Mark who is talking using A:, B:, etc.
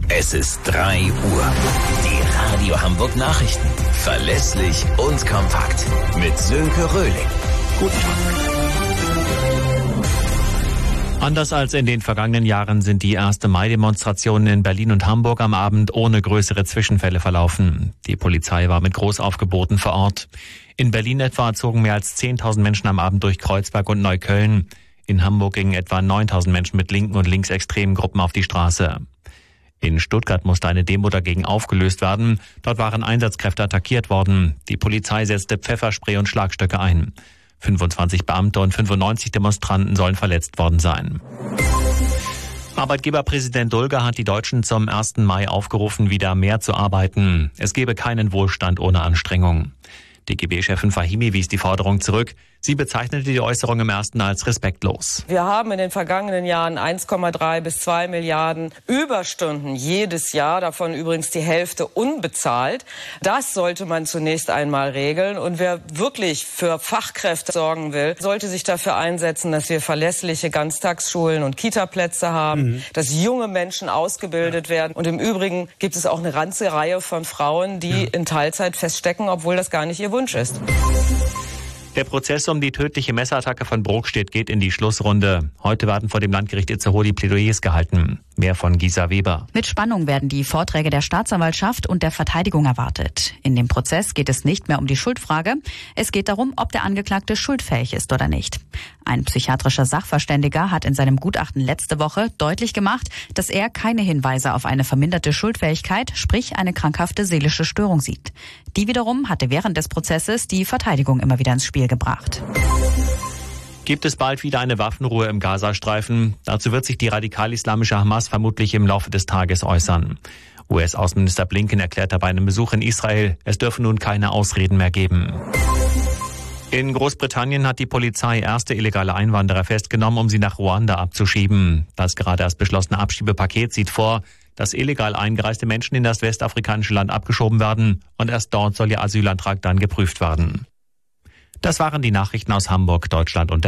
A: Es ist 3 Uhr. Die Radio Hamburg Nachrichten. Verlässlich und kompakt. Mit Sönke Röhling. Guten Tag.
B: Anders als in den vergangenen Jahren sind die 1. Mai-Demonstrationen in Berlin und Hamburg am Abend ohne größere Zwischenfälle verlaufen. Die Polizei war mit Großaufgeboten vor Ort. In Berlin etwa zogen mehr als 10.000 Menschen am Abend durch Kreuzberg und Neukölln. In Hamburg gingen etwa 9.000 Menschen mit linken und linksextremen Gruppen auf die Straße. In Stuttgart musste eine Demo dagegen aufgelöst werden. Dort waren Einsatzkräfte attackiert worden. Die Polizei setzte Pfefferspray und Schlagstöcke ein. 25 Beamte und 95 Demonstranten sollen verletzt worden sein. Arbeitgeberpräsident Dulger hat die Deutschen zum 1. Mai aufgerufen, wieder mehr zu arbeiten. Es gebe keinen Wohlstand ohne Anstrengung. DGB-Chefin Fahimi wies die Forderung zurück. Sie bezeichnete die Äußerung im Ersten als respektlos.
C: Wir haben in den vergangenen Jahren 1,3 bis 2 Milliarden Überstunden jedes Jahr, davon übrigens die Hälfte unbezahlt. Das sollte man zunächst einmal regeln. Und wer wirklich für Fachkräfte sorgen will, sollte sich dafür einsetzen, dass wir verlässliche Ganztagsschulen und Kitaplätze haben, dass junge Menschen ausgebildet werden. Und im Übrigen gibt es auch eine ganze Reihe von Frauen, die in Teilzeit feststecken, obwohl das gar nicht ihr Wunsch ist.
B: Der Prozess um die tödliche Messerattacke von Brokstedt geht in die Schlussrunde. Heute werden vor dem Landgericht Itzehoe die Plädoyers gehalten. Mehr von Gisa Weber.
D: Mit Spannung werden die Vorträge der Staatsanwaltschaft und der Verteidigung erwartet. In dem Prozess geht es nicht mehr um die Schuldfrage. Es geht darum, ob der Angeklagte schuldfähig ist oder nicht. Ein psychiatrischer Sachverständiger hat in seinem Gutachten letzte Woche deutlich gemacht, dass er keine Hinweise auf eine verminderte Schuldfähigkeit, sprich eine krankhafte seelische Störung sieht. Die wiederum hatte während des Prozesses die Verteidigung immer wieder ins Spiel gebracht.
B: Gibt es bald wieder eine Waffenruhe im Gazastreifen? Dazu wird sich die radikal-islamische Hamas vermutlich im Laufe des Tages äußern. US-Außenminister Blinken erklärt bei einem Besuch in Israel, es dürfe nun keine Ausreden mehr geben. In Großbritannien hat die Polizei erste illegale Einwanderer festgenommen, um sie nach Ruanda abzuschieben. Das gerade erst beschlossene Abschiebepaket sieht vor, dass illegal eingereiste Menschen in das westafrikanische Land abgeschoben werden und erst dort soll ihr Asylantrag dann geprüft werden. Das waren die Nachrichten aus Hamburg, Deutschland und